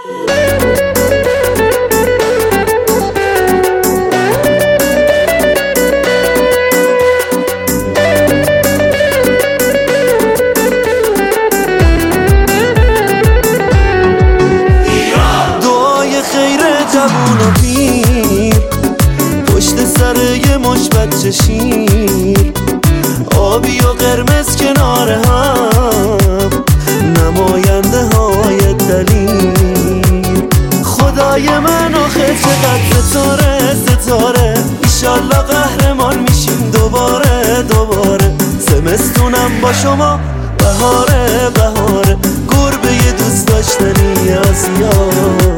دعای خیر جوون و پیر پشت سر یه مش بچه شیر، آبی و قرمز کنار هم، نماینده های دلیل. خدای من آخه چقدر ستاره، ایشالله قهرمان میشیم دوباره. زمستونم با شما بهاره، گربه یه دوست داشتنی آسیا.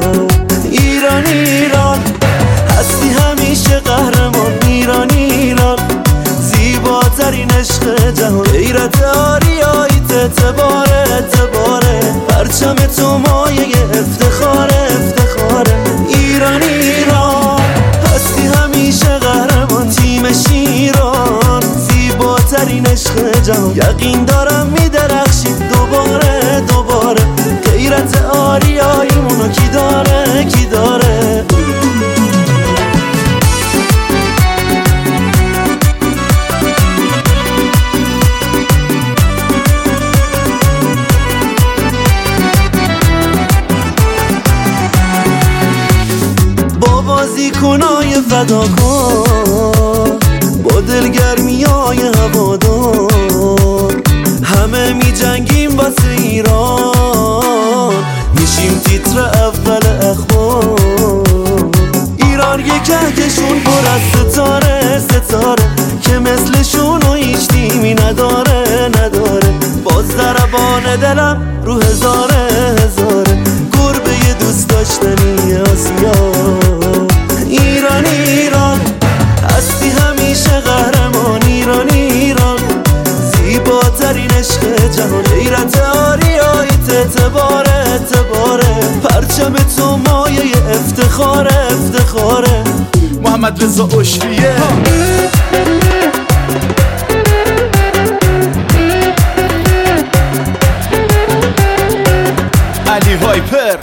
ایران هستی همیشه قهرمان، ایران زیباترین عشق جهان. غیرت آریاییت اعتباره، پرچم تو مایه افتخاره. ایران هستی همیشه قهرمان، تیم شیران زیباترین عشق جهان. یقین دارم میدرخشید دوباره، غیرت آریاییمونو کی داره. با بازیکنای فداکار، با دلگرمیای هوادار، همه می جنگیم واسه ایران، میشیم تیتر اول اخبار. ایران یه کهکشون پر از ستاره که مثلشون و هیچ تیمی نداره. باز ضربان دلم رو هزاره، گربه یه دوست داشتنی آسیا. ایران هستی همیشه قهرمان، ایران زیباترین عشق جهان. غیرت آریاییت اعتباره، پرچم تو مایه افتخاره. محمد رضا اشریه، علی هایپر،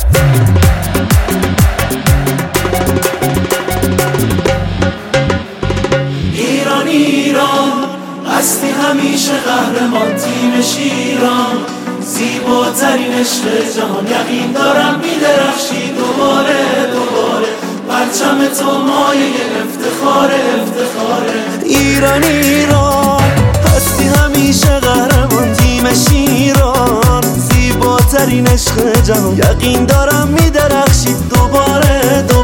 ایران هستی همیشه قهرمان، تیم شیران زیباترین عشق جهان. یقین دارم میدرخشی دوباره، پرچم تو مایه افتخاره. ایران هستی همیشه قهرمان، تیم شیران زیباترین عشق جهان. یقین دارم میدرخشی دوباره.